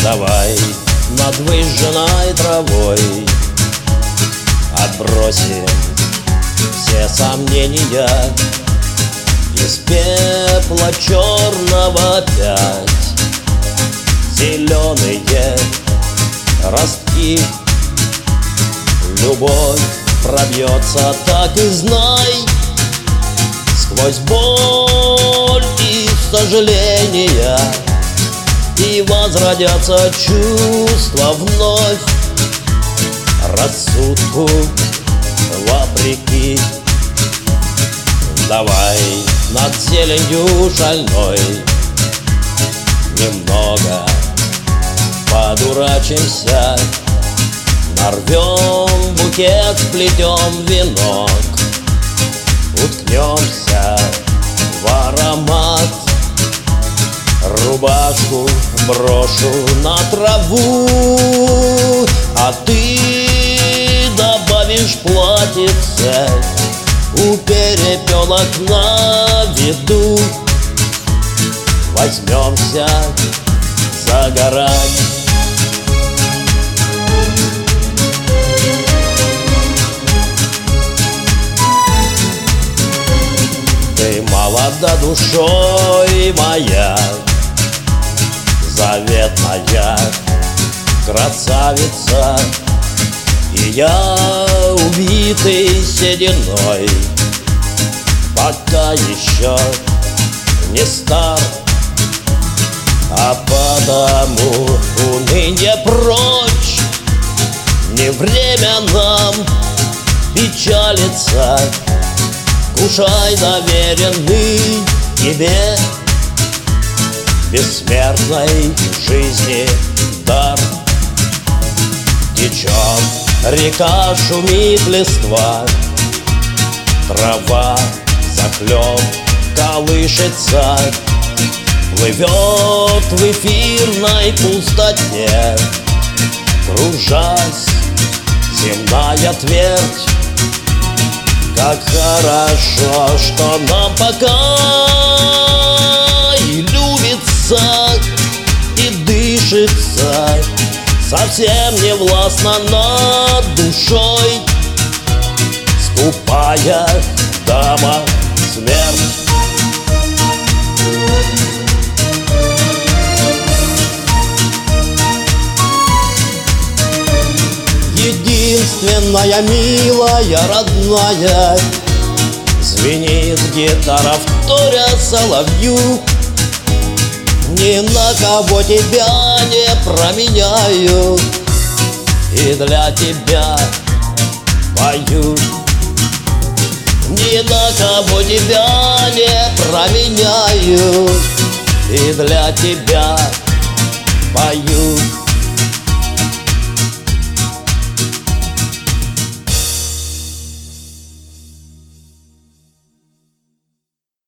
Давай над выжженной травой отбросим все сомнения. Из пепла черного опять зеленые ростки. Любовь пробьется, так и знай, сквозь боль и сожаления, и возродятся чувства вновь рассудку вопреки. Давай над зеленью шальной немного подурачимся, нарвем букет, сплетем венок, уткнемся в аромат. Рубашку брошу на траву, а ты добавишь платьице у перепелок на виду. Возьмемся загорать. Ты молода душой моя, заветная красавица, и я убитый сединой пока еще не стар, а потому уныние прочь, не время нам печалиться. Кушай доверенный тебе бессмертной жизни дар. Течет река, шумит листва, трава захлеб колышется, плывет в эфирной пустоте, кружась земная твердь. Как хорошо, что нам пока и любится, и дышится, совсем не властна над душой скупая дама смерть. Единственная, милая, родная, звенит гитара, вторя соловью. Ни на кого тебя не променяю, и для тебя пою. Ни на кого тебя не променяю, и для тебя